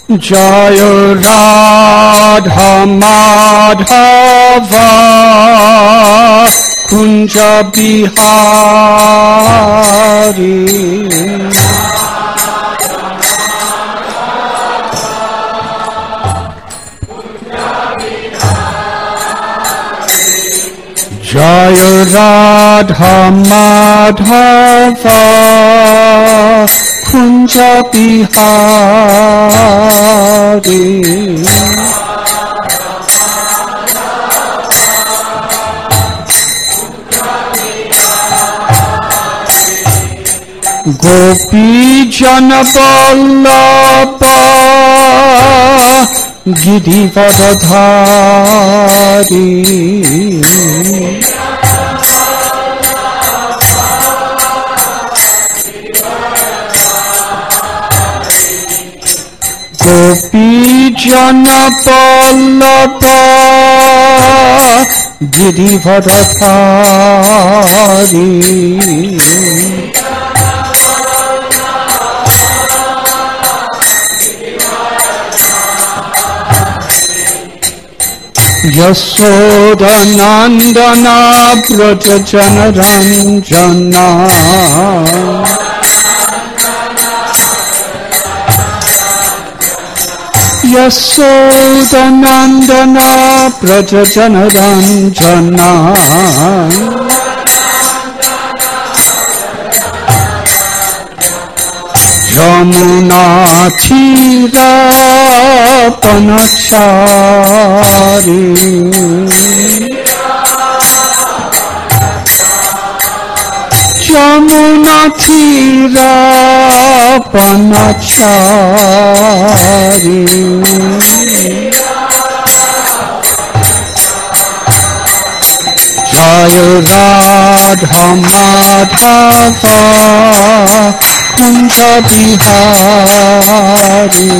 जय राधा माधवा कुंज बिहारी जय राधा माधवा कुंज बिहारी गोपी जन वल्लभ गिरिवरधारी गोपी जन वल्लभ गिरिवरधारी यशोदनंदना व्रज जनरंजना यशोदनंदना व्रज जनरंजना यमुना तीरापनचारी यमुना तीरापनचारी जय राधा माधवा कुंज बिहारी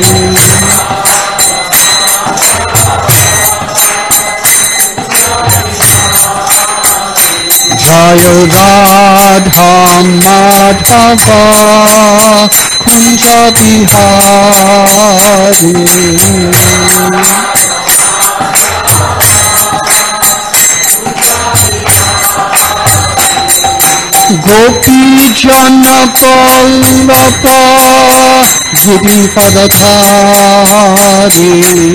जय राधा माधवा कुंज बिहारी गोपी जन वल्लभ गिरिवरधारी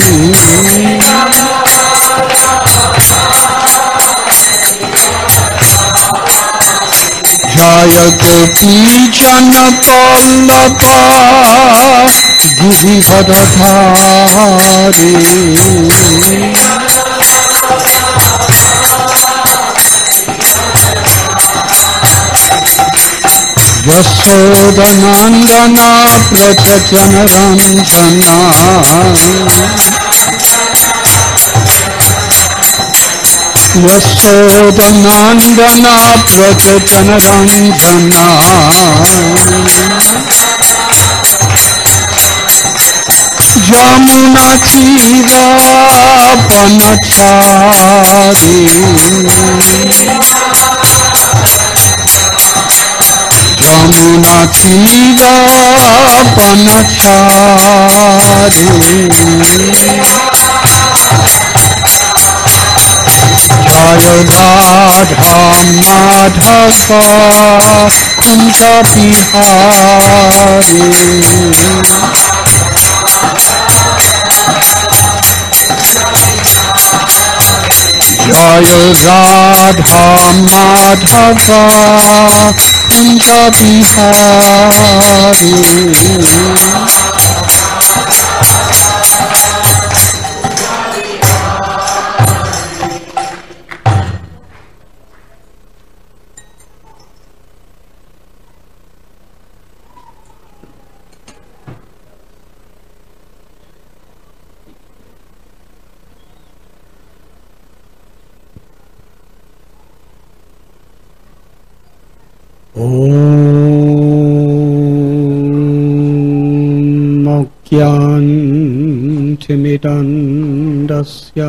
जय गोपी जन वल्लभ गिरिवरधारी यशोदनंदना व्रज जनरंजना यशोदनंदना व्रज जनरंजना यमुना तीरापनचारी यमुना तीरापनचारी जय राधा माधवा कुंज बिहारी जय राधा माधवा कुंज बिहारी ज्ञानतिमिरन्दस्य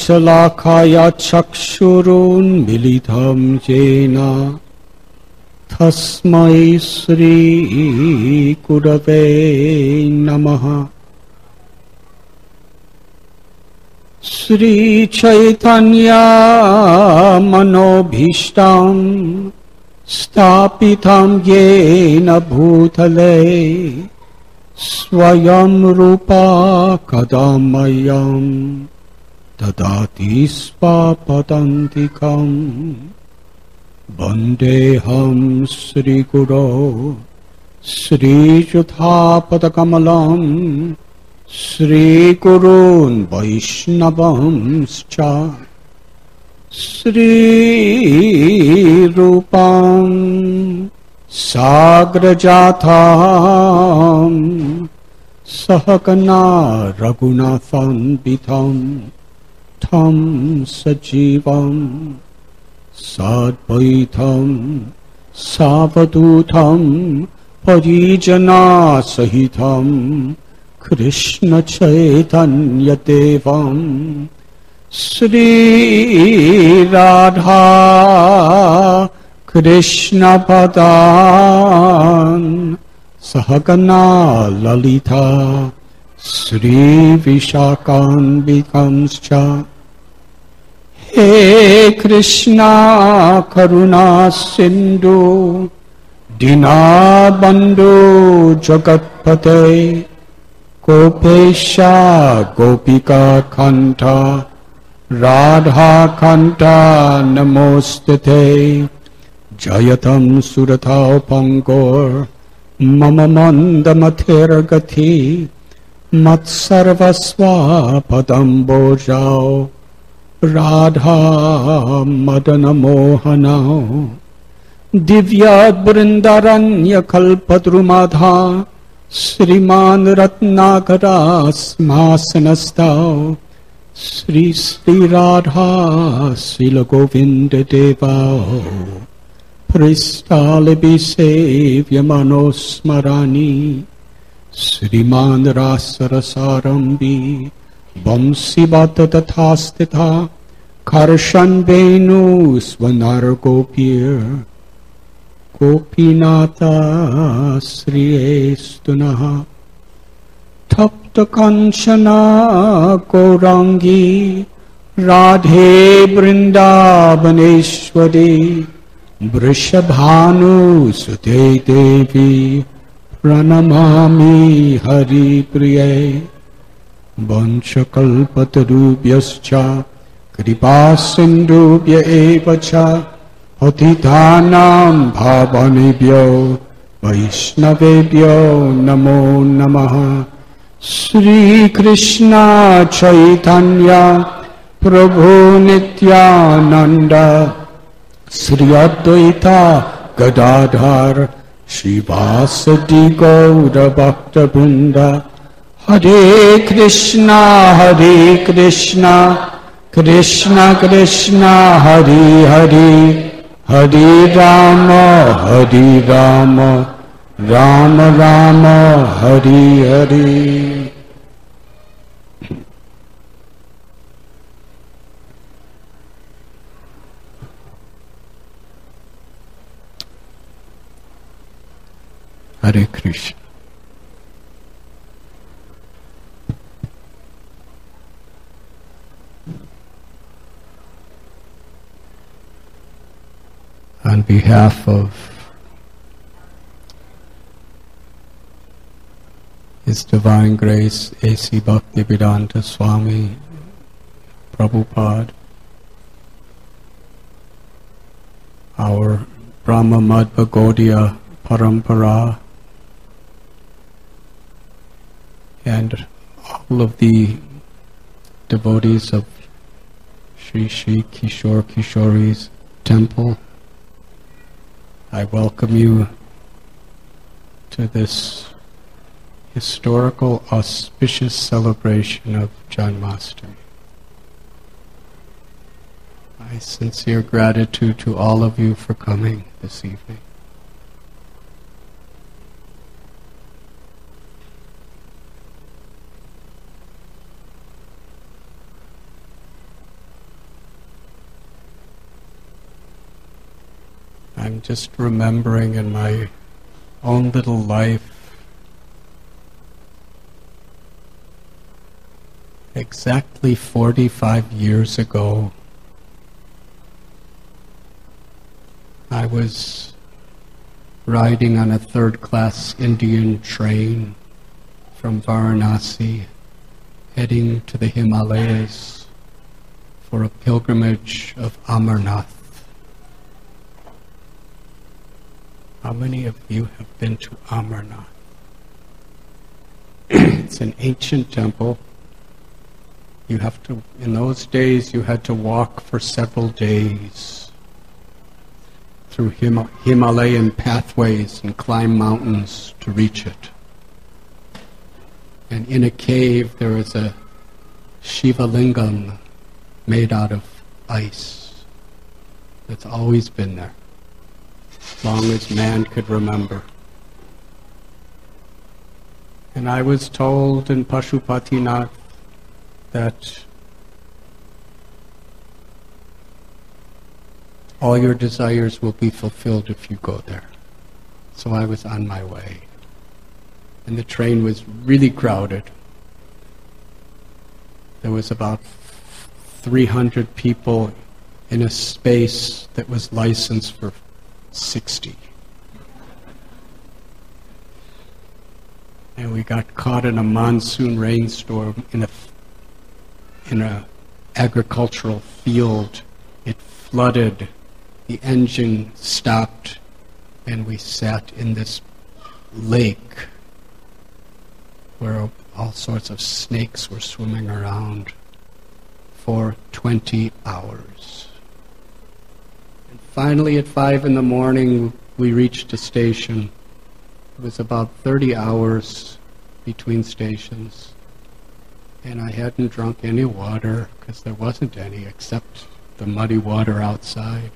ज्ञानाञ्जनाशलाकाय चक्षुरुन्मीलितं येन तस्मै श्री गुरवे नमः। श्री चैतन्य मनोभीष्टं स्थापितं येन भूतले स्वयं रूपा कदा मह्यं ददाति स्वपदान्तिकम्। वन्देऽहं श्रीगुरो श्रीयुतापदकमलं श्रीगुरून् वैष्णवंश्च। श्रीरूपं साग्रजातं सहगना रघुनाथान्वितं तं सजीवम् साद्वैतं सावधूतं परिजनसहितं कृष्णचैतन्यदेवं श्रीराधा कृष्णपदान् सहगना ललिता श्रीविशाखान्वितांश्च। हे कृष्णा करुणा सिंधु दीनबंधु जगत्पते गोपेशा गोपिका कांत राधा कांत नमोस्तुते। जयतं सुरतां पंगोर मम मंदमतिर्गति मत्सर्वस्वापदं भोजाओ। राधा मदन मोहना दिव्याद्बृन्दारण्यकल्पद्रुमाधा श्रीमान् रत्नाकरा सिंहासनस्थौ। श्री श्रीराधा शीलगोविन्ददेवौ पृष्ठालभिसेव्यमनोस्मराणि। श्रीमान् रासरसारम्भी वंशीवत तथा स्थिता कर्षन् वेणुस्वनर्गोपीर् गोपीनाथ श्रियेस्तु नः। तप्त कंचना गौरांगी राधे वृंदावनेश्वरी वृषभानुसुते देवी प्रणमामि हरिप्रिये। वंशकल्पतरुभ्यश्च कृपासिन्धुभ्य एव च पतितानां पावनेभ्यो वैष्णवेभ्यो नमो नमः। श्रीकृष्ण चैतन्य प्रभु नित्यानंद श्री अद्वैत गदाधर श्रीवासदि गौर भक्तवृंद। हरे कृष्णा कृष्ण कृष्ण हरे हरे हरे राम राम राम हरे हरे। हरे Krishna. On behalf of His Divine Grace A.C. Bhaktivedanta Swami Prabhupada, our Brahma Madhva Gaudiya Parampara, and all of the devotees of Sri Sri Kishore Kishori's temple, I welcome you to this historical, auspicious celebration of Janmashtami. My sincere gratitude to all of you for coming this evening. I'm just remembering in my own little life exactly 45 years ago, I was riding on a third-class Indian train from Varanasi, heading to the Himalayas for a pilgrimage of Amarnath. How many of you have been to Amarnath? It's an ancient temple. You have to, in those days, you had to walk for several days through Himalayan pathways and climb mountains to reach it. And in a cave there is a Shiva Lingam made out of ice that's always been there, as long as man could remember. And I was told in Pashupatinath that all your desires will be fulfilled if you go there. So I was on my way. And the train was really crowded. There was about 300 people in a space that was licensed for 60. And we got caught in a monsoon rainstorm in a agricultural field. It flooded, the engine stopped, and we sat in this lake where all sorts of snakes were swimming around for 20 hours. And finally at 5 a.m, we reached a station. It was about 30 hours between stations. And I hadn't drunk any water because there wasn't any except the muddy water outside.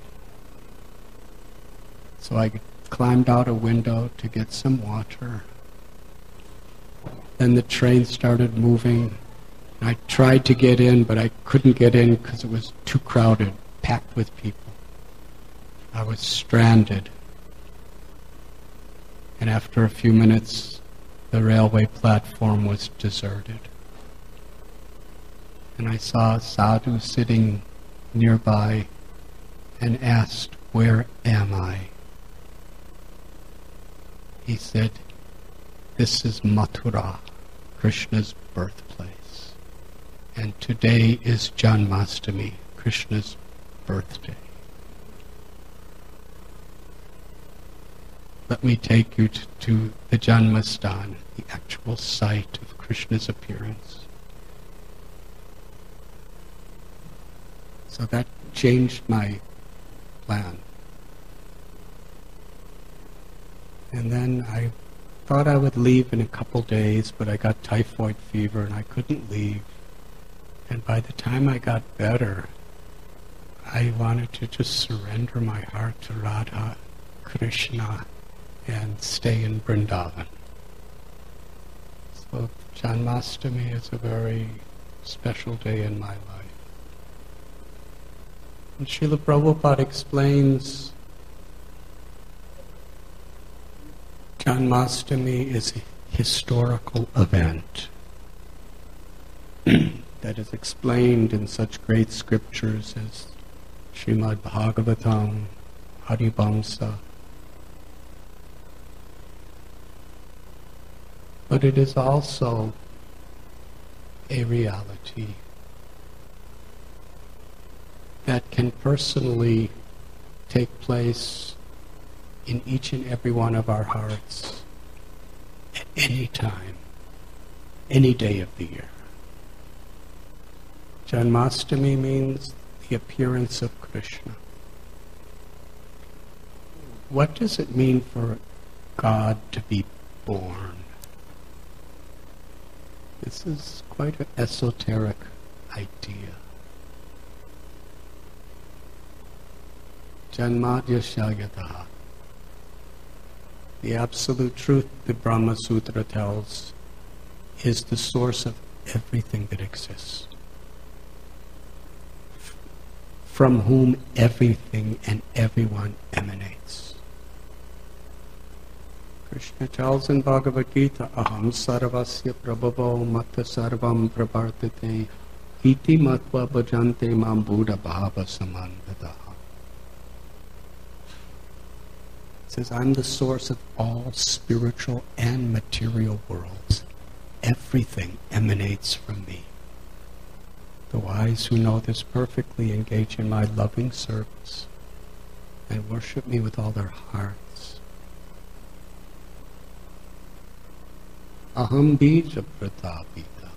So I climbed out a window to get some water. Then the train started moving. I tried to get in, but I couldn't get in because it was too crowded, packed with people. I was stranded. And after a few minutes, the railway platform was deserted. And I saw a sadhu sitting nearby and asked, "Where am I?" He said, "This is Mathura, Krishna's birthplace. And today is Janmashtami, Krishna's birthday. Let me take you to the Janmastan, the actual site of Krishna's appearance." So that changed my plan. And then I thought I would leave in a couple days, but I got typhoid fever and I couldn't leave. And by the time I got better, I wanted to just surrender my heart to Radha, Krishna, and stay in Vrindavan. So Janmashtami is a very special day in my life. And Srila Prabhupada explains Janmashtami is a historical event that is explained in such great scriptures as Srimad Bhagavatam, Harivamsa. But it is also a reality that can personally take place in each and every one of our hearts at any time, any day of the year. Janmashtami means the appearance of Krishna. What does it mean for God to be born? This is quite an esoteric idea. Janmadya Shagyataha. The absolute truth, the Brahma Sutra tells, is the source of everything that exists. from whom everything and everyone emanates. Krishna tells in Bhagavad Gita, Aham sarvasya prabhavo matta sarvam pravartate iti matva bhajante mam buddha bhava samandadaha. It says, I'm the source of all spiritual and material worlds. Everything emanates from me. The wise who know this perfectly engage in my loving service and worship me with all their hearts. Aham bija pratapita.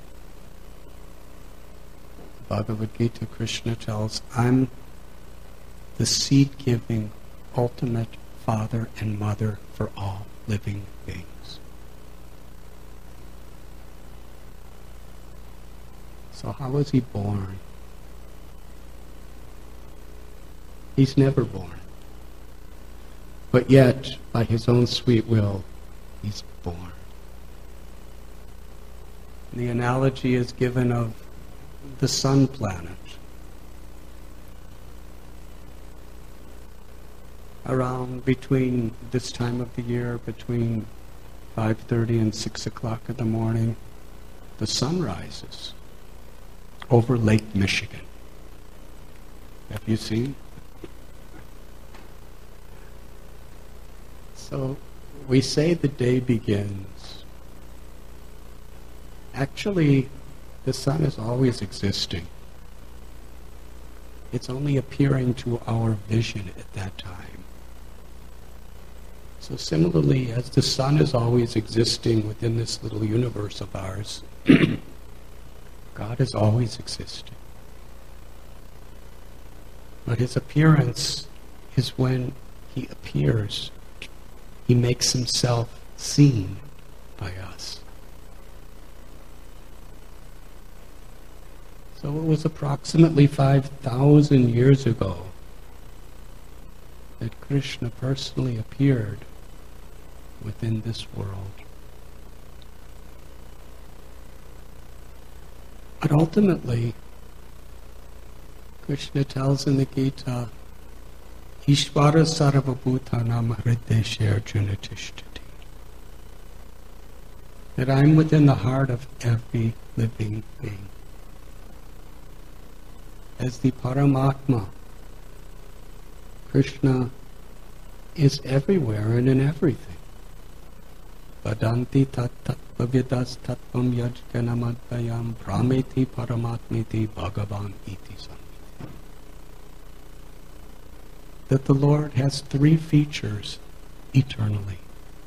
Bhagavad Gita, Krishna tells, I'm the seed-giving, ultimate father and mother for all living beings. So how was he born? He's never born. But yet, by his own sweet will, he's born. The analogy is given of the sun planet. Around between this time of the year, between 5:30 and 6 o'clock in the morning, the sun rises over Lake Michigan. Have you seen? So we say the day begins. Actually, the sun is always existing. It's only appearing to our vision at that time. So similarly, as the sun is always existing within this little universe of ours, God is always existing. But his appearance is when he appears. He makes himself seen by us. So it was approximately 5,000 years ago that Krishna personally appeared within this world. But ultimately, Krishna tells in the Gita, Ishvara sarvabhutanam hrideshe arjuna tishtati, that I'm within the heart of every living being. As the Paramatma, Krishna is everywhere and in everything. Vadanti tat tattvavidas tattvam yajganamadvayam prameti paramatmiti bhagavan iti samiti. That the Lord has three features eternally.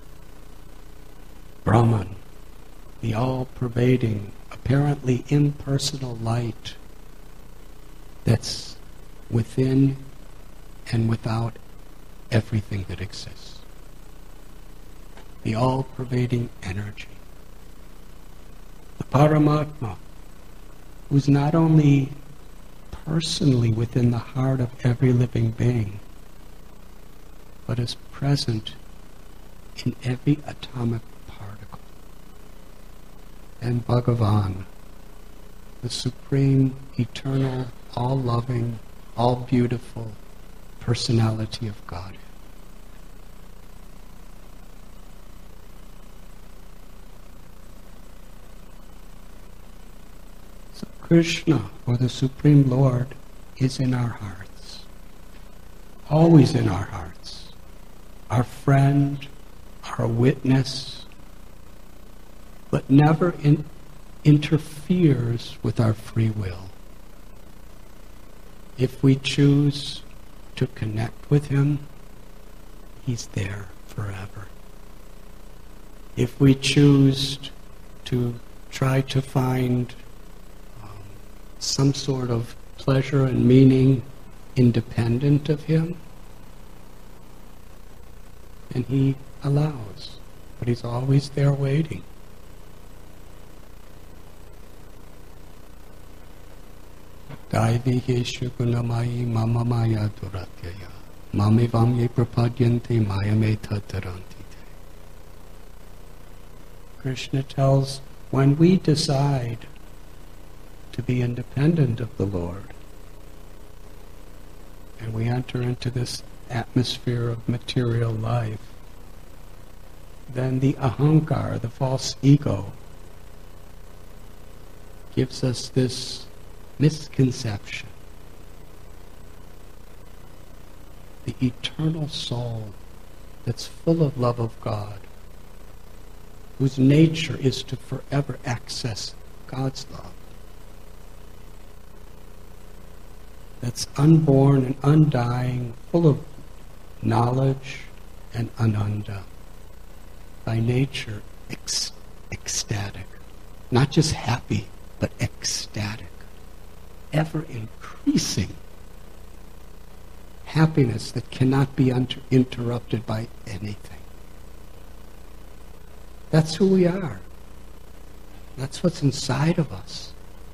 Brahman, the all-pervading, apparently impersonal light that's within and without everything that exists. The all-pervading energy. The Paramatma, who's not only personally within the heart of every living being, but is present in every atomic particle. And Bhagavan, the supreme, eternal, all-loving, all-beautiful personality of God. So Krishna, or the Supreme Lord, is in our hearts. Always in our hearts. Our friend, our witness, but never interferes with our free will. If we choose to connect with him, he's there forever. If we choose to try to find some sort of pleasure and meaning independent of him, and he allows, but he's always there waiting. Daiviheshu gunamayi mama maya duratyaya mamivam ye prapadyante mayameta tarantite. Krishna tells, when we decide to be independent of the Lord, and we enter into this atmosphere of material life, then the ahankar, the false ego, gives us this misconception. The eternal soul that's full of love of God, whose nature is to forever access God's love, that's unborn and undying, full of knowledge and ananda, by nature ecstatic, not just happy, but ecstatic, ever increasing happiness that cannot be interrupted by anything. That's who we are. That's what's inside of us.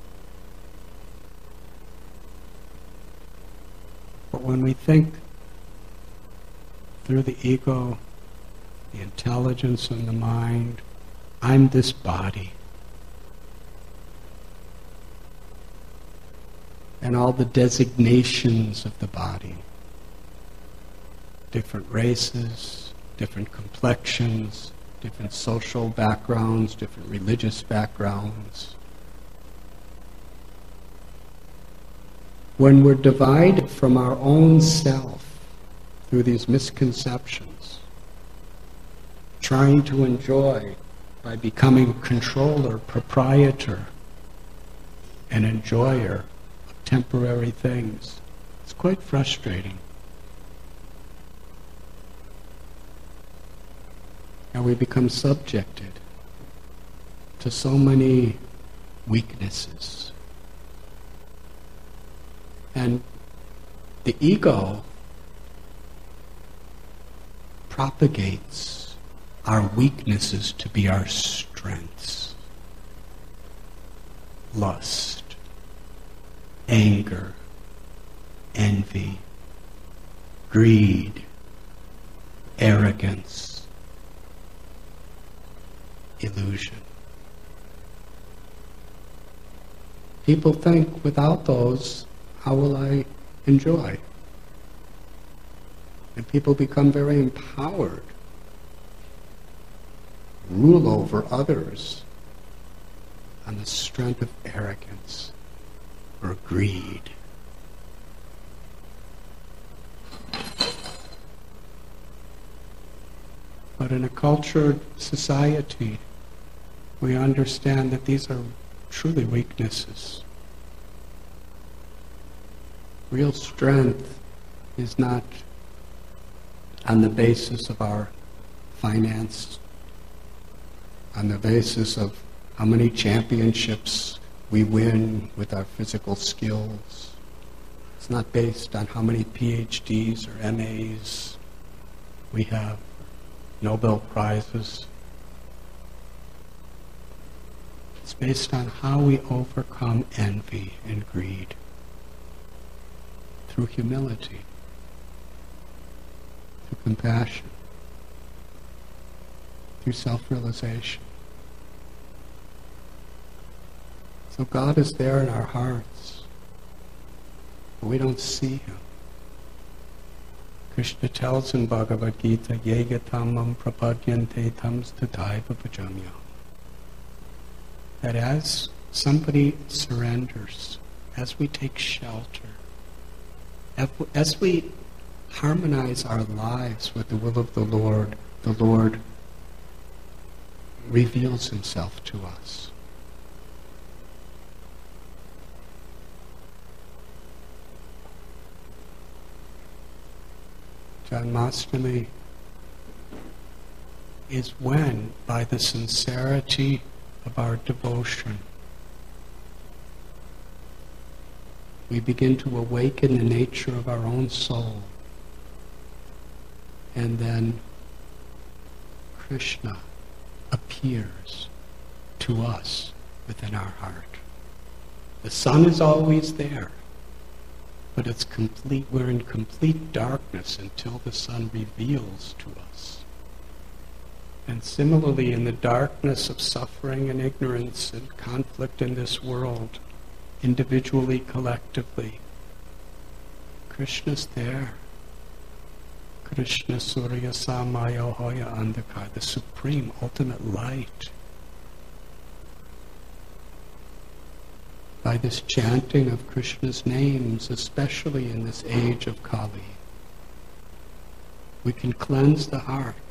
But when we think through the ego, the intelligence and the mind, I'm this body, and all the designations of the body, different races, different complexions, different social backgrounds, different religious backgrounds. When we're divided from our own self through these misconceptions, trying to enjoy by becoming controller, proprietor, and enjoyer of temporary things, it's quite frustrating. And we become subjected to so many weaknesses. And the ego propagates our weaknesses to be our strengths. Lust, anger, envy, greed, arrogance, illusion. People think, without those, how will I enjoy? And people become very empowered, rule over others on the strength of arrogance or greed. But in a cultured society, we understand that these are truly weaknesses. Real strength is not on the basis of our finance, on the basis of how many championships we win with our physical skills. It's not based on how many PhDs or MAs we have, Nobel Prizes. It's based on how we overcome envy and greed through humility, through compassion, through self-realization. So God is there in our hearts, but we don't see Him. Krishna tells in Bhagavad Gita, Yega tamam prapadyante tams tataiva bhajamya, that as somebody surrenders, as we take shelter, as we harmonize our lives with the will of the Lord reveals Himself to us. Janmashtami is when, by the sincerity of our devotion, we begin to awaken the nature of our own soul. And then Krishna appears to us within our heart. The sun is always there, but it's complete. We're in complete darkness until the sun reveals to us. And similarly, in the darkness of suffering and ignorance and conflict in this world, individually, collectively, Krishna's there. Krishna Surya Samaya Hoya Andhakar, the supreme ultimate light. By this chanting of Krishna's names, especially in this age of Kali, we can cleanse the heart.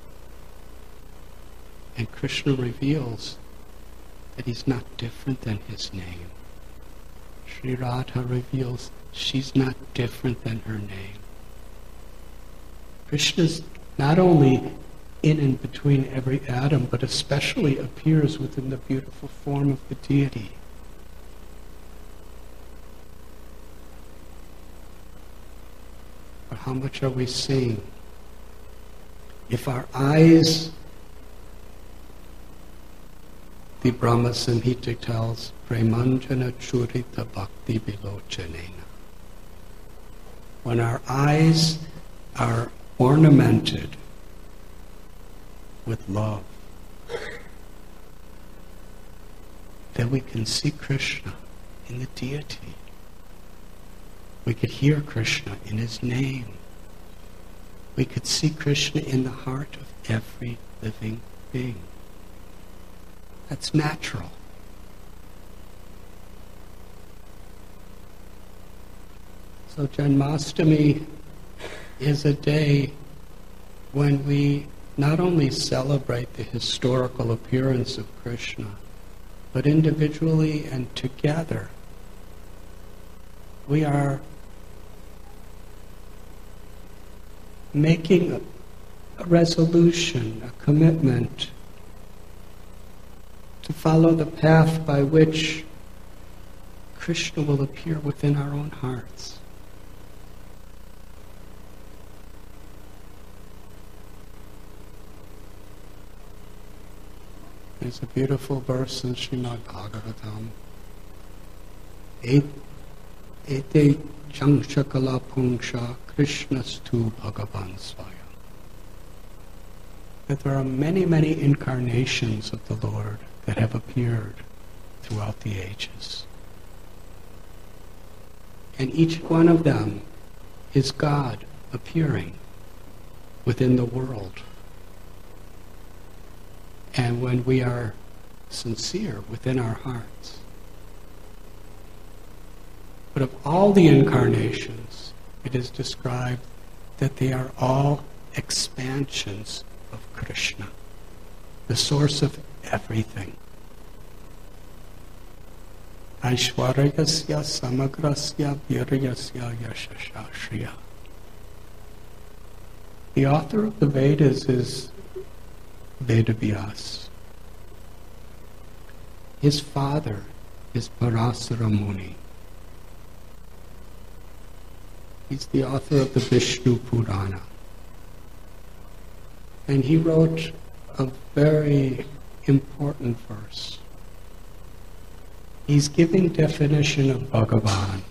And Krishna reveals that he's not different than his name. Sri Radha reveals she's not different than her name. Krishna's not only in and between every atom, but especially appears within the beautiful form of the deity. But how much are we seeing? If our eyes, the Brahma Samhita tells, Premanjana Churita Bhakti Vilochanena. When our eyes are ornamented with love, then we can see Krishna in the deity. We could hear Krishna in his name. We could see Krishna in the heart of every living being. That's natural. So Janmashtami is a day when we not only celebrate the historical appearance of Krishna, but individually and together, we are making a resolution, a commitment to follow the path by which Krishna will appear within our own hearts. There's a beautiful verse in Srimad Bhagavatam. Ete Changshakala Pungsha Krishnastu Bhagavan Svaya. That there are many, many incarnations of the Lord that have appeared throughout the ages. And each one of them is God appearing within the world. And when we are sincere within our hearts, but of all the incarnations, it is described that they are all expansions of Krishna, the source of everything. Aishwaryasya samagrasya viryasya yashashashriya. The author of the Vedas is Vedavyas. His father is Parasara Muni. He's the author of the Vishnu Purana. And he wrote a very important verse. He's giving definition of Bhagavan.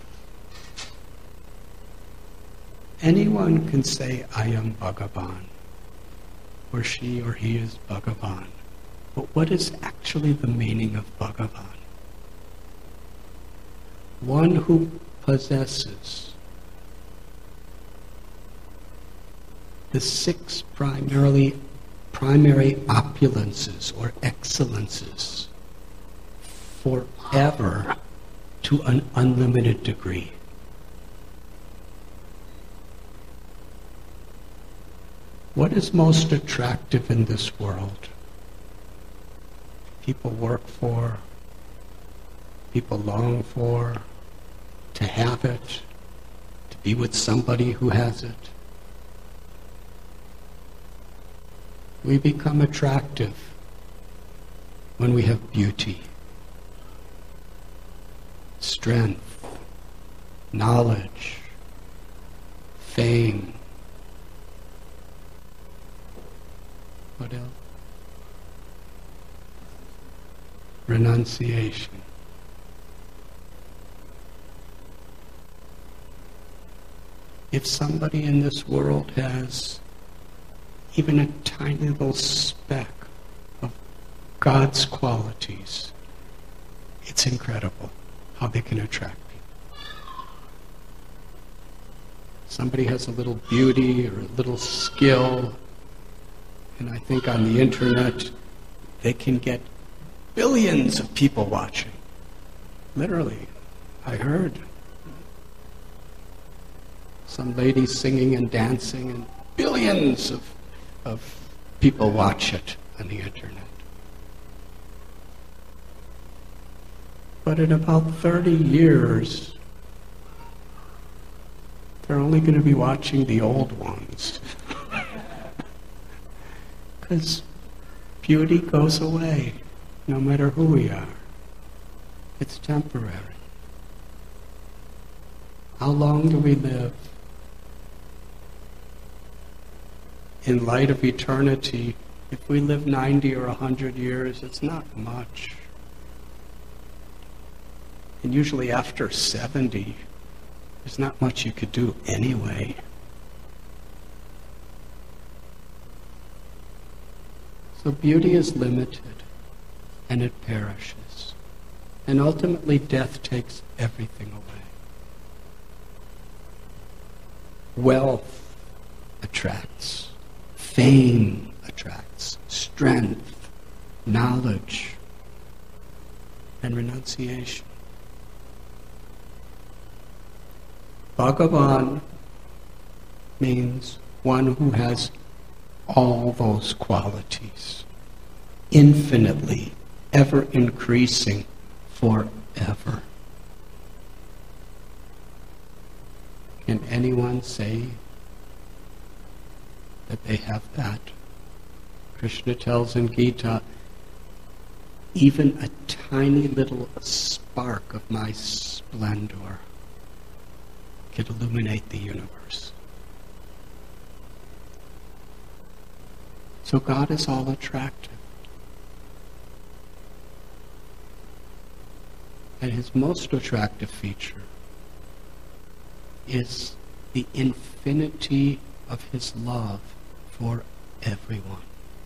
Anyone can say, I am Bhagavan, or she or he is Bhagavan. But what is actually the meaning of Bhagavan? One who possesses the six primary opulences or excellences forever to an unlimited degree. What is most attractive in this world? People work for, people long for, to have it, to be with somebody who has it. We become attractive when we have beauty, strength, knowledge, fame. What else? Renunciation. If somebody in this world has even a tiny little speck of God's qualities, it's incredible how they can attract people. somebody has a little beauty or a little skill, and I think on the internet they can get billions of people watching. Literally, I heard some lady singing and dancing, and billions of people watch it on the internet. But in about 30 years, they're only going to be watching the old ones. Because beauty goes away, no matter who we are. It's temporary. How long do we live? In light of eternity, if we live 90 or 100 years, it's not much. And usually after 70, there's not much you could do anyway. So beauty is limited, and it perishes. And ultimately death takes everything away. Wealth attracts. Fame attracts. Strength, knowledge, and renunciation. Bhagavan means one who has all those qualities, infinitely, ever increasing, forever. Can anyone say that they have that? Krishna tells in Gita, even a tiny little spark of my splendor could illuminate the universe. So God is all attractive. And his most attractive feature is the infinity of his love for everyone.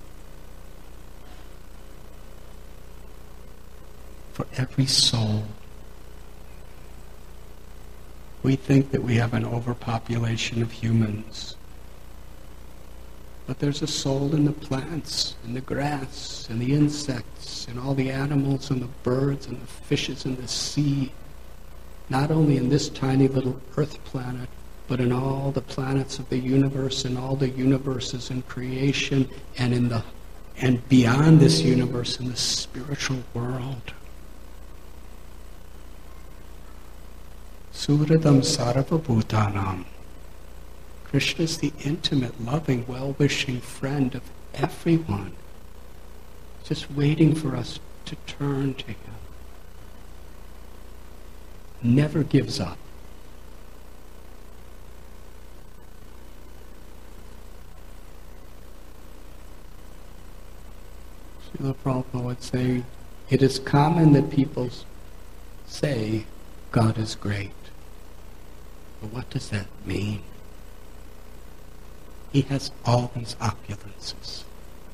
For every soul. We think that we have an overpopulation of humans. But there's a soul in the plants, in the grass, in the insects, in all the animals and the birds and the fishes in the sea. Not only in this tiny little Earth planet, but in all the planets of the universe and all the universes in creation and beyond this universe in the spiritual world. Suhridam Sarva Bhutanam. Krishna is the intimate, loving, well-wishing friend of everyone, just waiting for us to turn to him. Never gives up. Srila Prabhupada would say, it is common that people say God is great. But what does that mean? He has all these opulences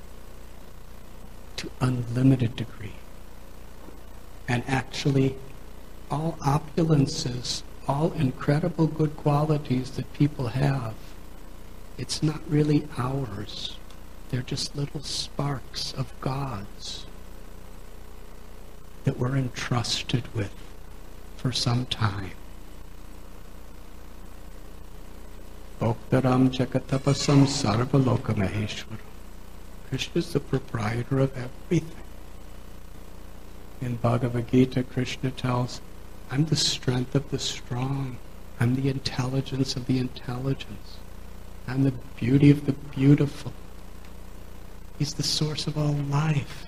to unlimited degree. And actually, all opulences, all incredible good qualities that people have, it's not really ours. They're just little sparks of God's that we're entrusted with for some time. Bhoktaram Jagatapasam Sarvaloka Maheshwaram. Krishna is the proprietor of everything. In Bhagavad Gita, Krishna tells, I'm the strength of the strong. I'm the intelligence of the intelligence. I'm the beauty of the beautiful. He's the source of all life.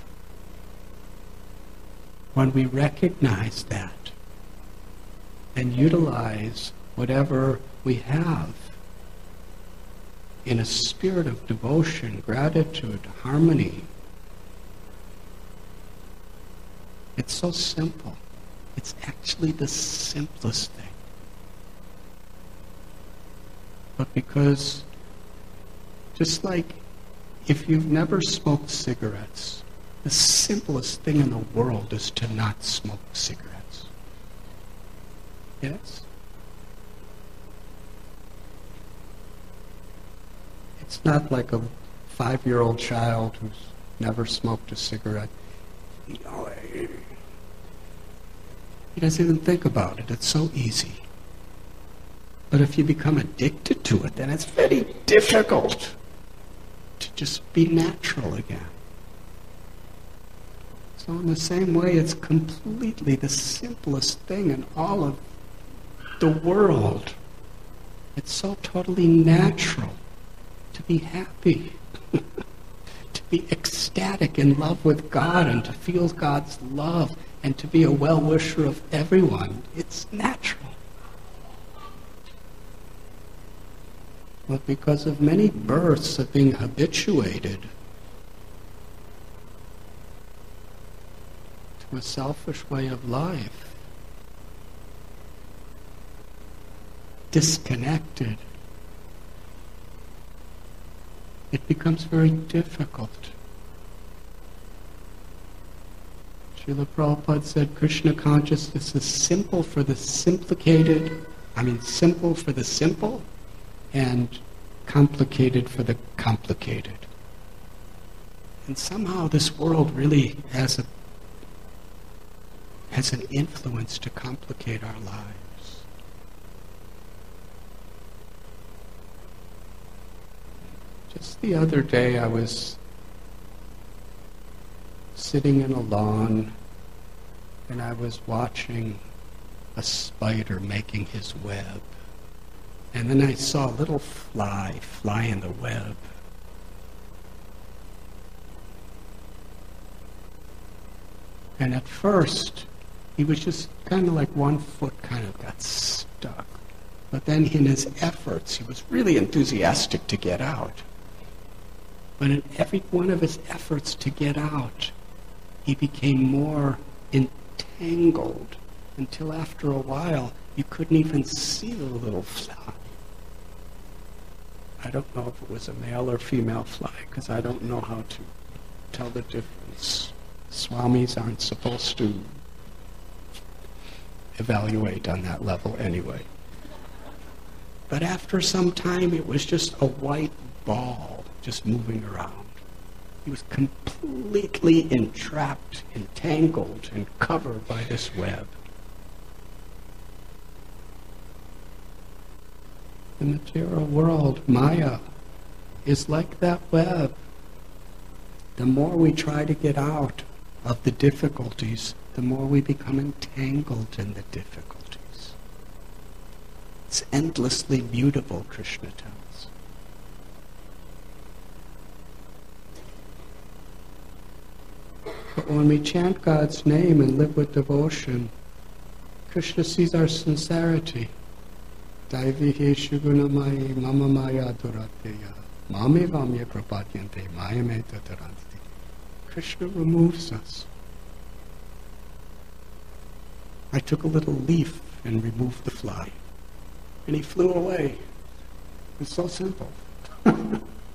When we recognize that and utilize whatever we have in a spirit of devotion, gratitude, harmony, it's so simple. It's actually the simplest thing. But because, just like if you've never smoked cigarettes, the simplest thing in the world is to not smoke cigarettes. Yes? It's not like a 5-year-old child who's never smoked a cigarette. He doesn't even think about it. It's so easy. But if you become addicted to it, then it's very difficult to just be natural again. So in the same way, it's completely the simplest thing in all of the world. It's so totally natural to be happy, to be ecstatic in love with God and to feel God's love and to be a well-wisher of everyone. It's natural. But because of many births of being habituated to a selfish way of life, disconnected, it becomes very difficult. Srila Prabhupada said Krishna consciousness is simple for the simple for the simple, and complicated for the complicated. And somehow this world really has an influence to complicate our lives. Just the other day I was sitting in a lawn and I was watching a spider making his web. And then I saw a little fly in the web. And at first, he was just kind of like one foot kind of got stuck. But then in his efforts, he was really enthusiastic to get out. But in every one of his efforts to get out, he became more entangled until after a while, you couldn't even see the little fly. I don't know if it was a male or female fly, because I don't know how to tell the difference. Swamis aren't supposed to evaluate on that level anyway. But after some time, it was just a white ball just moving around. He was completely entrapped, entangled, and covered by this web. The material world, Maya, is like that web. The more we try to get out of the difficulties, the more we become entangled in the difficulties. It's endlessly mutable, Krishna tells. But when we chant God's name and live with devotion, Krishna sees our sincerity. Daivihi Gunamayi Mama Maya Durateya Mame Vamya Krapatyante Mayame Tataranti. Krishna removes us. I took a little leaf and removed the fly. And he flew away. It's so simple. Of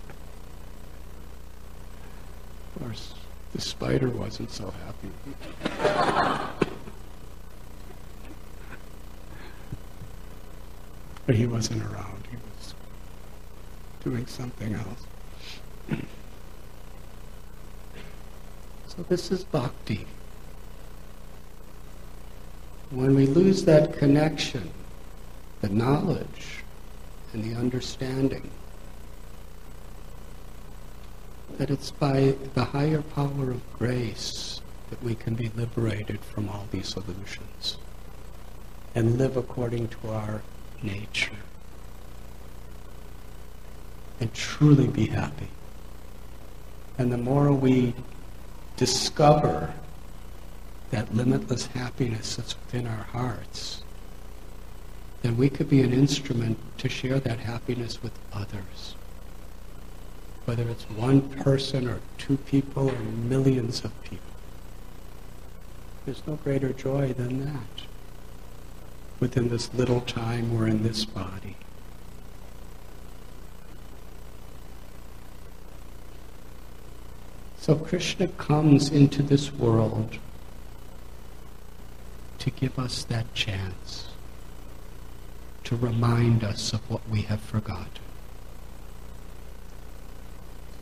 course, the spider wasn't so happy. But he wasn't around. He was doing something else. So this is bhakti. When we lose that connection, the knowledge and the understanding that it's by the higher power of grace that we can be liberated from all these illusions and live according to our nature and truly be happy. And the more we discover that limitless happiness that's within our hearts, then we could be an instrument to share that happiness with others. Whether it's one person or two people or millions of people. There's no greater joy than that within this little time we're in this body. So Krishna comes into this world to give us that chance, to remind us of what we have forgotten.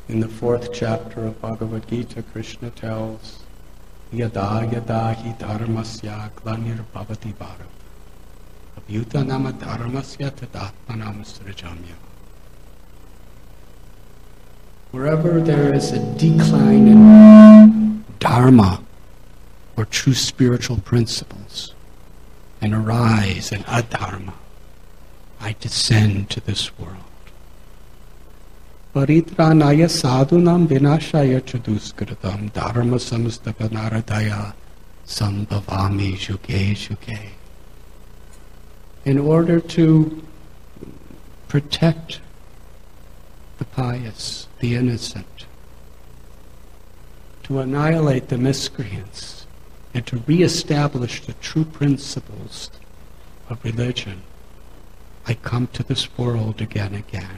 In the 4th chapter of Bhagavad Gita, Krishna tells, Yada yada hi dharmasya glanir bhavati bharat. Abhyuta nama dharmasya tadatmanam srijamya. Wherever there is a decline in dharma, or true spiritual principles, and a rise in adharma, I descend to this world. Paritranaya sadhunam vinashaya chaduskritam dharma samstapanaradaya sambhavami juge juge. In order to protect the pious, the innocent, to annihilate the miscreants, and to reestablish the true principles of religion, I come to this world again and again.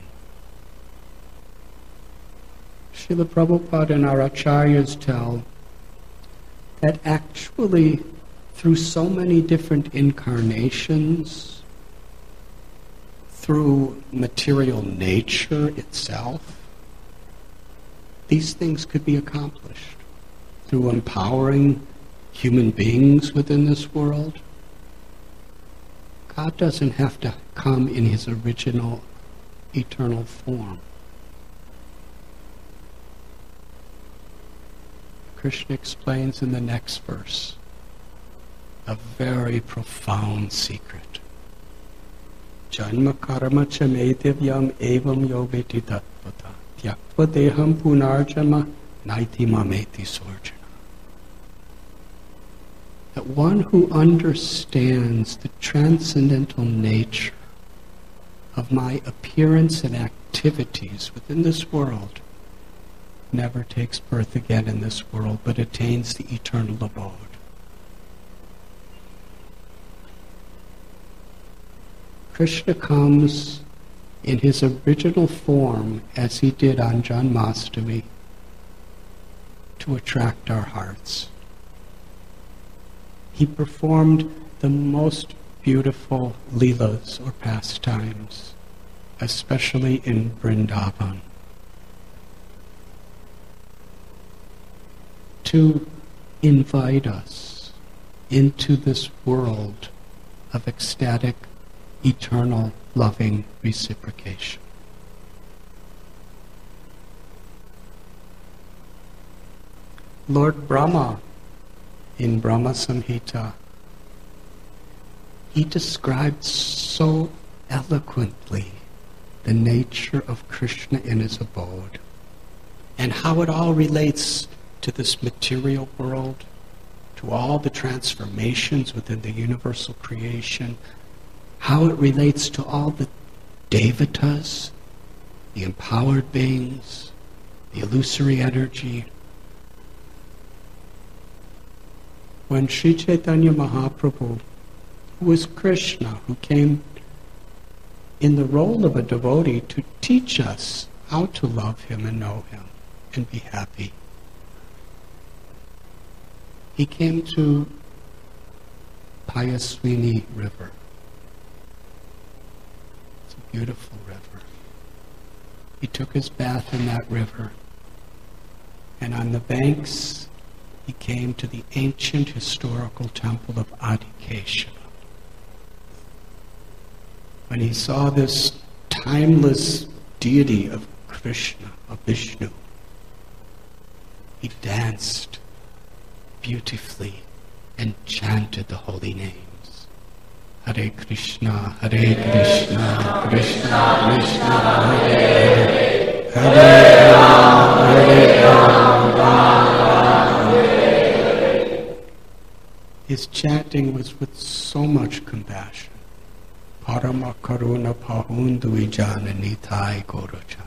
Srila Prabhupada and our acharyas tell that actually through so many different incarnations, through material nature itself, these things could be accomplished through empowering human beings within this world. God doesn't have to come in his original eternal form. Krishna explains in the next verse a very profound secret. Janma karma chametivyam evam yoveti tattvata tyaktva deham punarjama naiti mameti sorjana. That one who understands the transcendental nature of my appearance and activities within this world never takes birth again in this world, but attains the eternal abode. Krishna comes in his original form, as he did on Janmashtami, to attract our hearts. He performed the most beautiful leelas or pastimes, especially in Vrindavan, to invite us into this world of ecstatic, eternal, loving reciprocation. Lord Brahma, in Brahma Samhita, he described so eloquently the nature of Krishna in his abode and how it all relates to this material world, to all the transformations within the universal creation, how it relates to all the devatas, the empowered beings, the illusory energy. When Sri Chaitanya Mahaprabhu, who was Krishna, who came in the role of a devotee to teach us how to love him and know him and be happy, he came to Payaswini River. It's a beautiful river. He took his bath in that river, and on the banks he came to the ancient historical temple of Adikeshava. When he saw this timeless deity of Krishna, of Vishnu, he danced beautifully and chanted the holy names. Hare Krishna, Krishna Krishna, Hare Hare, Hare Rama, Rama Hare. His chanting was with so much compassion. Parama Karuna Pahundu Ijana Nitai Gaurachandra.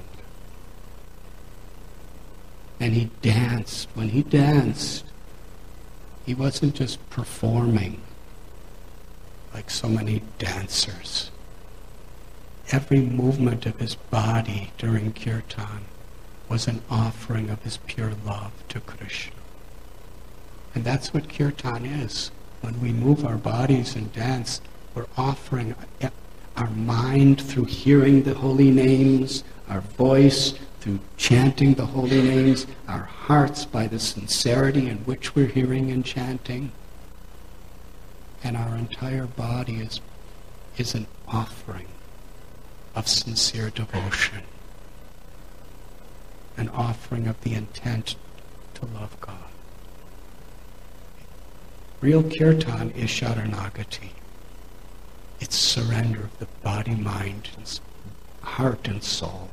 And he danced. When he danced, he wasn't just performing like so many dancers. Every movement of his body during kirtan was an offering of his pure love to Krishna. And that's what kirtan is. When we move our bodies and dance, we're offering our mind through hearing the holy names, our voice through chanting the holy names, our hearts by the sincerity in which we're hearing and chanting, and our entire body is an offering of sincere devotion, an offering of the intent to love God. Real kirtan is Sharanagati. It's surrender of the body, mind, and heart and soul.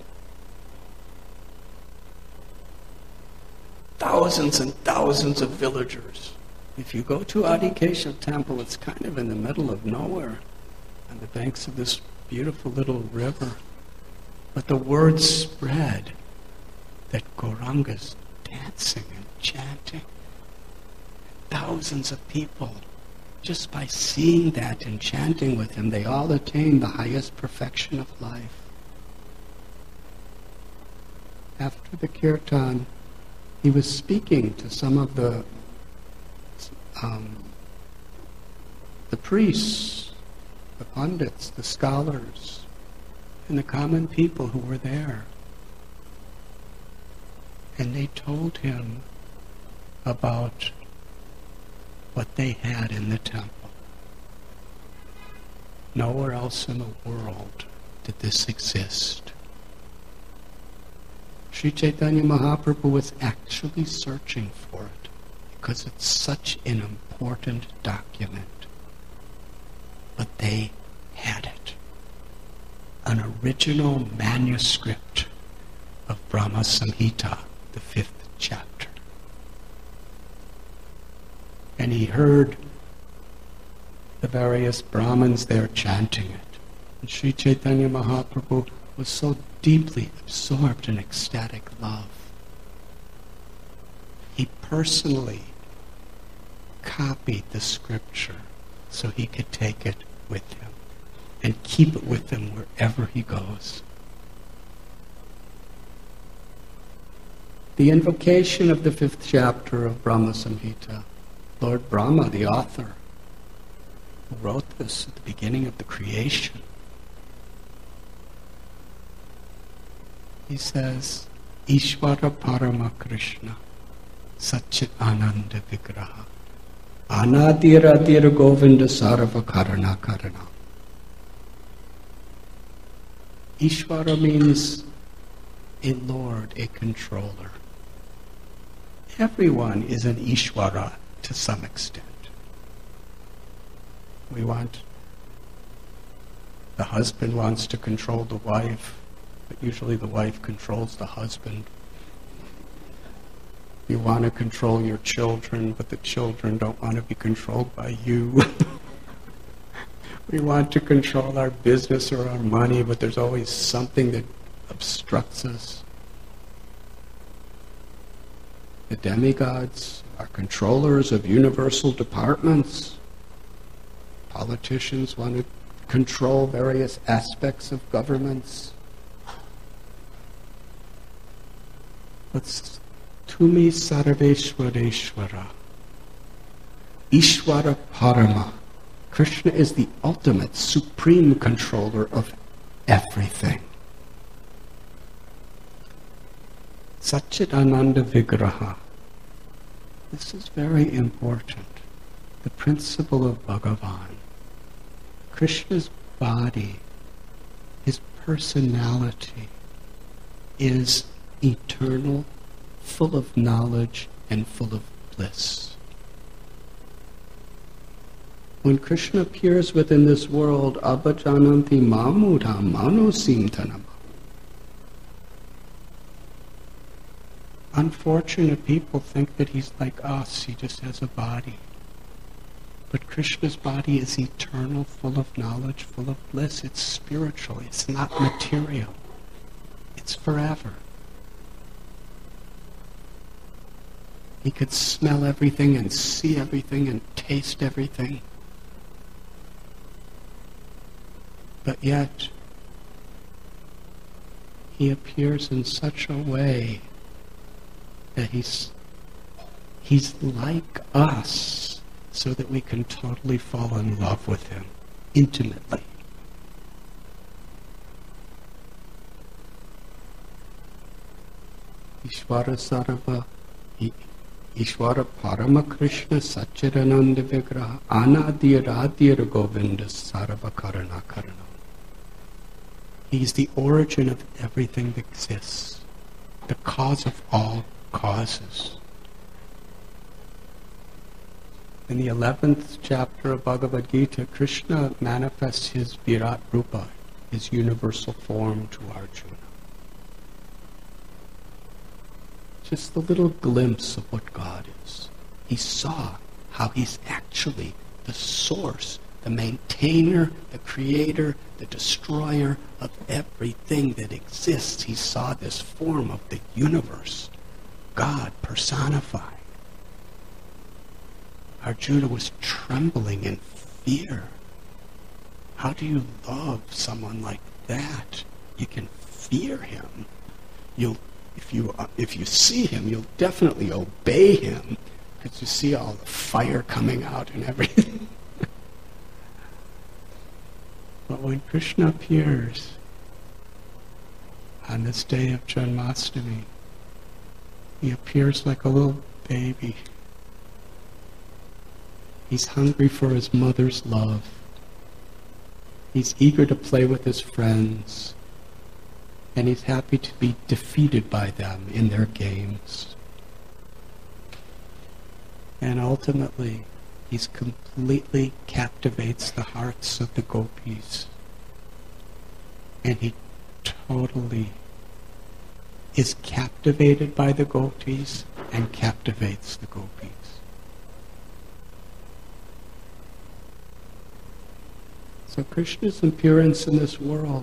Thousands and thousands of villagers. If you go to Adi Keshav temple, it's kind of in the middle of nowhere, on the banks of this beautiful little river. But the word spread that Gauranga's dancing and chanting. Thousands of people, just by seeing that and chanting with him, they all attain the highest perfection of life. After the kirtan, he was speaking to some of the priests, the pundits, the scholars, and the common people who were there. And they told him about what they had in the temple. Nowhere else in the world did this exist. Sri Chaitanya Mahaprabhu was actually searching for it because it's such an important document. But they had it. An original manuscript of Brahma Samhita, the 5th chapter. And he heard the various Brahmins there chanting it. And Sri Chaitanya Mahaprabhu was so deeply absorbed in ecstatic love. He personally copied the scripture so he could take it with him and keep it with him wherever he goes. The invocation of the 5th chapter of Brahma Samhita, Lord Brahma, the author, who wrote this at the beginning of the creation, he says, Ishvara Parama Krishna, Satchit Ananda Vigraha, Anadira Dira Govinda Sarva Karana Karana. Ishvara means a lord, a controller. Everyone is an Ishvara to some extent. The husband wants to control the wife, but usually the wife controls the husband. You want to control your children, but the children don't want to be controlled by you. We want to control our business or our money, but there's always something that obstructs us. The demigods are controllers of universal departments. Politicians want to control various aspects of governments. But Tumi Sarveshwareshwara, Ishvara Parama, Krishna is the ultimate, supreme controller of everything. Satchit Ananda Vigraha. This is very important. The principle of Bhagavan. Krishna's body, his personality, is eternal, full of knowledge and full of bliss. When Krishna appears within this world, Abhajananti Mamudam Manusimtanam. Unfortunate people think that he's like us, he just has a body. But Krishna's body is eternal, full of knowledge, full of bliss. It's spiritual, it's not material. It's forever. He could smell everything and see everything and taste everything. But yet, he appears in such a way that he's like us, so that we can totally fall in love with him, intimately. Ishvara Sarva, Ishvara Parama Krishna Satchidananda Vigraha, Anadir Adir Govinda Sarva Karana Karana. He's the origin of everything that exists, the cause of all causes. In the 11th chapter of Bhagavad Gita, Krishna manifests his Virat Rupa, his universal form, to Arjuna. Just a little glimpse of what God is. He saw how he's actually the source, the maintainer, the creator, the destroyer of everything that exists. He saw this form of the universe, God personified. Arjuna was trembling in fear. How do you love someone like that? You can fear him. If you see him, you'll definitely obey him, because you see all the fire coming out and everything. But when Krishna appears on this day of Janmashtami, he appears like a little baby. He's hungry for his mother's love. He's eager to play with his friends. And he's happy to be defeated by them in their games. And ultimately, he completely captivates the hearts of the gopis. And he totally is captivated by the gopis and captivates the gopis. So Krishna's appearance in this world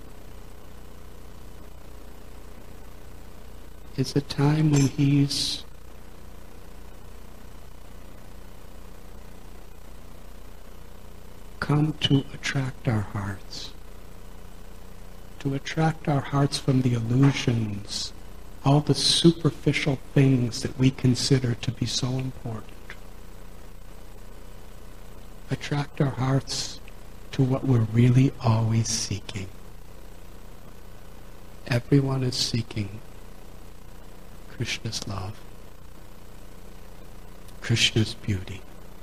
is a time when he's come to attract our hearts. To attract our hearts from the illusions, all the superficial things that we consider to be so important. Attract our hearts to what we're really always seeking. Everyone is seeking Krishna's love, Krishna's beauty.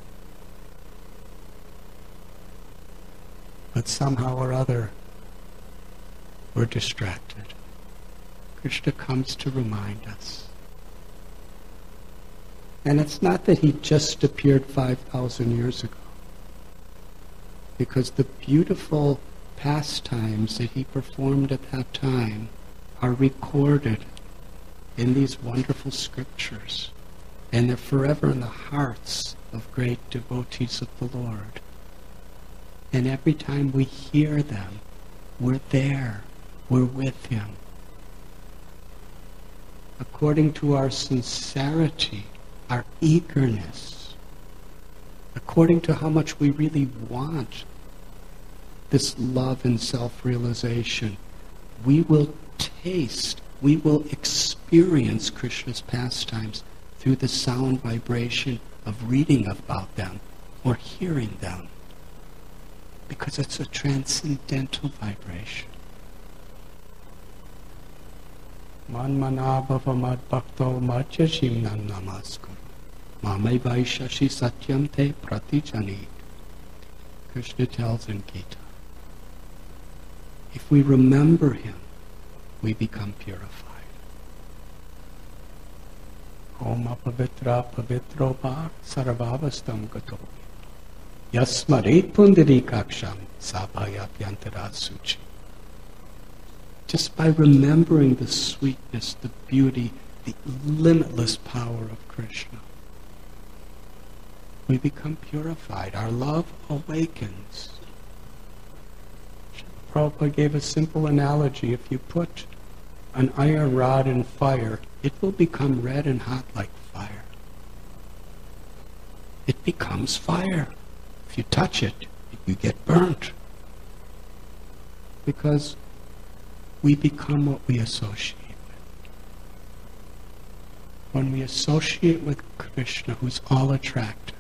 But somehow or other, we're distracted. Krishna comes to remind us. And it's not that he just appeared 5,000 years ago, because the beautiful pastimes that he performed at that time are recorded in these wonderful scriptures, and they're forever in the hearts of great devotees of the Lord. And every time we hear them, we're there, we're with him. According to our sincerity, our eagerness, according to how much we really want this love and self-realization, we will taste, we will experience Krishna's pastimes through the sound vibration of reading about them or hearing them, because it's a transcendental vibration. Man manabhava mad bhakto madhyashimnam namaskuru mamai vaishashi satyam te pratijanit. Krishna tells in Gita, if we remember him, we become purified. Om apavitra pavitro bhak sarvavastam gato yasmarit pundarikaksham sabhayapyantara suchi. Just by remembering the sweetness, the beauty, the limitless power of Krishna, we become purified. Our love awakens. Prabhupada gave a simple analogy. If you put an iron rod in fire, it will become red and hot like fire. It becomes fire. If you touch it, you get burnt. Because we become what we associate with. When we associate with Krishna, who's all attractive,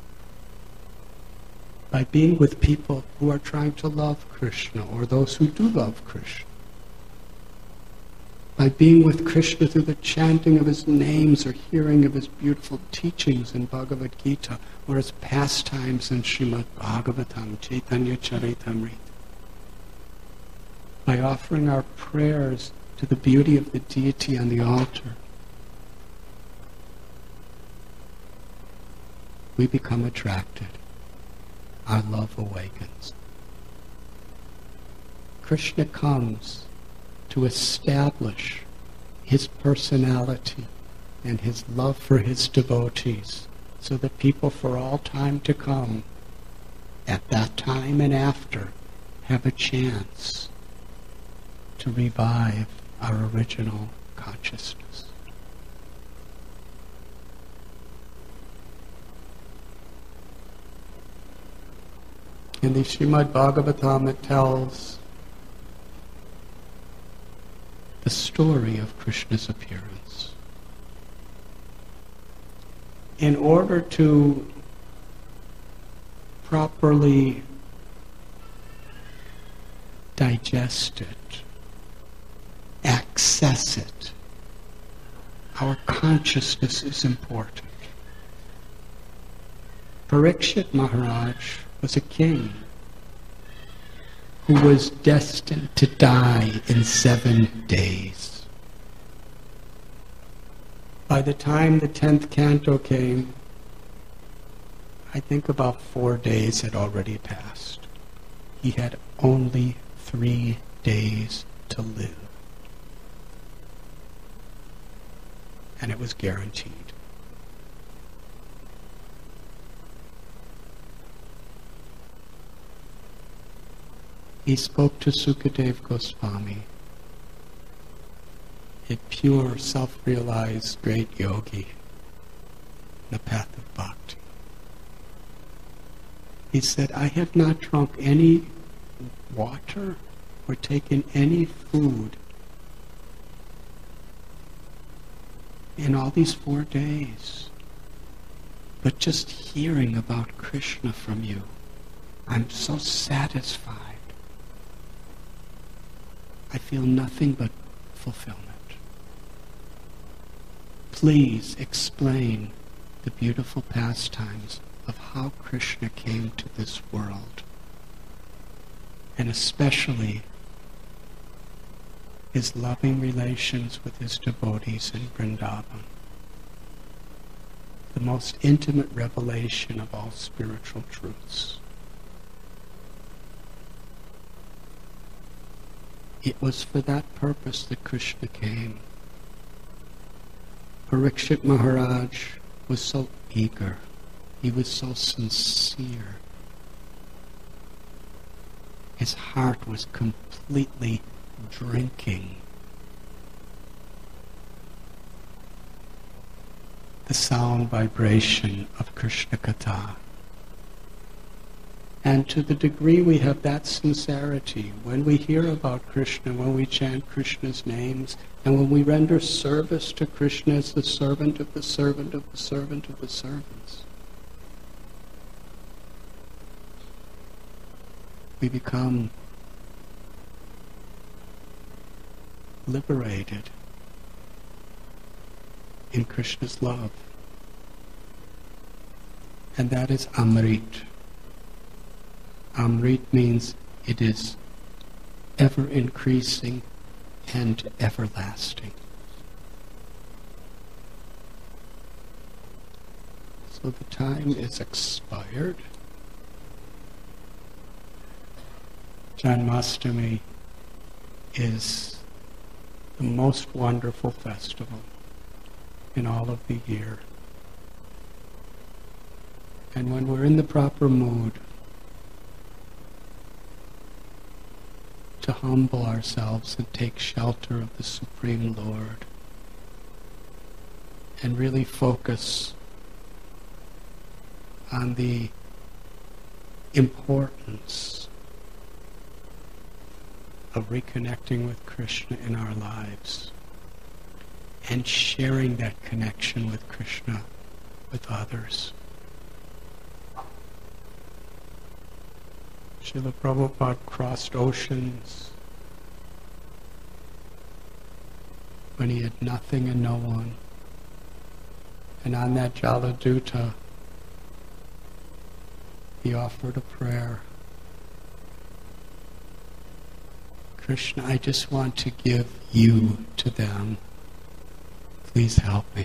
by being with people who are trying to love Krishna, or those who do love Krishna, by being with Krishna through the chanting of his names or hearing of his beautiful teachings in Bhagavad Gita or his pastimes in Srimad Bhagavatam, Chaitanya Charitamrita. By offering our prayers to the beauty of the deity on the altar, we become attracted. Our love awakens. Krishna comes to establish his personality and his love for his devotees so that people for all time to come, at that time and after, have a chance to revive our original consciousness. In the Srimad Bhagavatam it tells the story of Krishna's appearance. In order to properly digest it, access it, our consciousness is important. Parikshit Maharaj was a king who was destined to die in 7 days. By the time the 10th canto came, I think about 4 days had already passed. He had only 3 days to live. And it was guaranteed. He spoke to Sukadev Goswami, a pure, self-realized great yogi in the path of bhakti. He said, I have not drunk any water or taken any food in all these 4 days. But just hearing about Krishna from you, I'm so satisfied. I feel nothing but fulfillment. Please explain the beautiful pastimes of how Krishna came to this world, and especially his loving relations with his devotees in Vrindavan, the most intimate revelation of all spiritual truths. It was for that purpose that Krishna came. Parikshit Maharaj was so eager. He was so sincere. His heart was completely drinking the sound vibration of Krishna Katha. And to the degree we have that sincerity, when we hear about Krishna, when we chant Krishna's names, and when we render service to Krishna as the servant of the servant of the servant of the servants, we become liberated in Krishna's love. And that is Amrit. Amrit means it is ever increasing and everlasting. So the time is expired. Janmashtami is the most wonderful festival in all of the year. And when we're in the proper mood to humble ourselves and take shelter of the Supreme Lord and really focus on the importance of reconnecting with Krishna in our lives and sharing that connection with Krishna with others. Srila Prabhupada crossed oceans when he had nothing and no one. And on that Jaladuta, he offered a prayer. Krishna, I just want to give you to them. Please help me.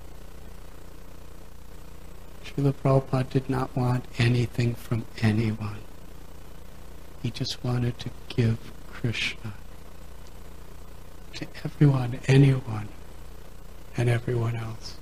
Srila Prabhupada did not want anything from anyone. He just wanted to give Krishna to everyone, anyone, and everyone else.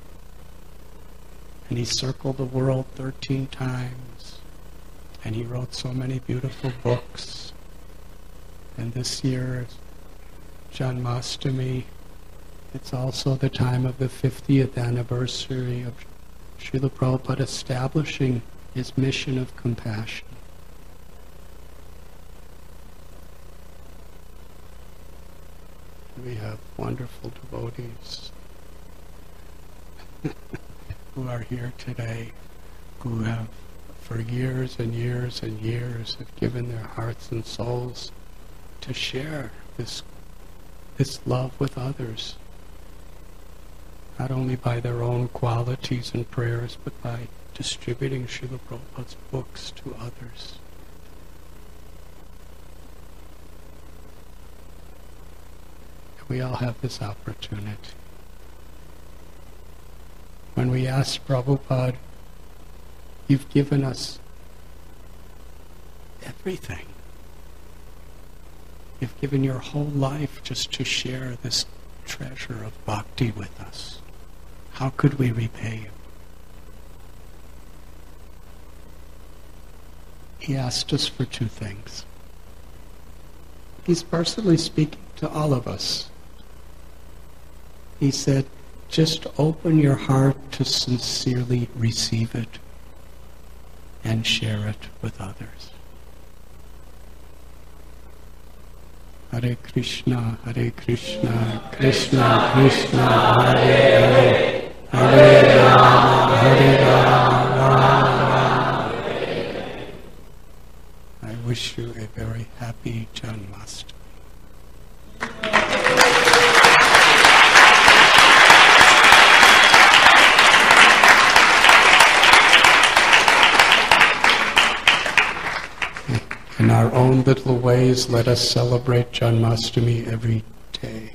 And he circled the world 13 times, and he wrote so many beautiful books. And this year, Janmashtami, it's also the time of the 50th anniversary of Srila Prabhupada establishing his mission of compassion. We have wonderful devotees who are here today, who have for years and years and years have given their hearts and souls to share this love with others, not only by their own qualities and prayers, but by distributing Srila Prabhupada's books to others. We all have this opportunity. When we ask Prabhupada, you've given us everything. You've given your whole life just to share this treasure of bhakti with us. How could we repay you? He asked us for two things. He's personally speaking to all of us. He said, just open your heart to sincerely receive it and share it with others. Hare Krishna, Krishna Krishna, Hare Hare, Hare Rama, Rama Rama, Hare. I wish you a very happy Janmashtami. In our own little ways, let us celebrate Janmashtami every day.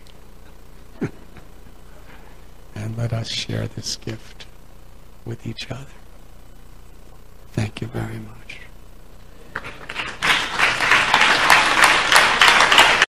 And let us share this gift with each other. Thank you very much.